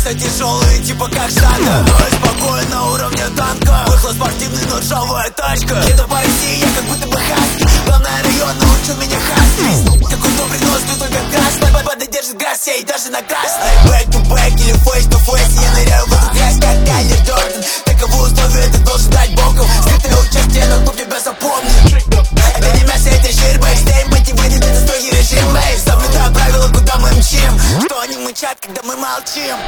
Колеса тяжелые, типа как штанга, но я спокоен на уровне танка. Выхлоп спортивный, но ржавая тачка. Еду по России, я как будто бы хаски. Главный район научил меня хаски. Какой добрый нос, тут только красный. Вода держит газ, сей даже на красный. Back to back или face to face. Я ныряю в эту грязь, как Тайлер Дёрден. Таковы условия, ты должен дать боком. Скрытое участие, но клуб тебя запомнит. Это не мясо, это жир, бэйстейм. Мотиватит, это строгий режим, бэйс. Соблюдаю правила, куда мы мчим. Что они мычат, когда мы молчим.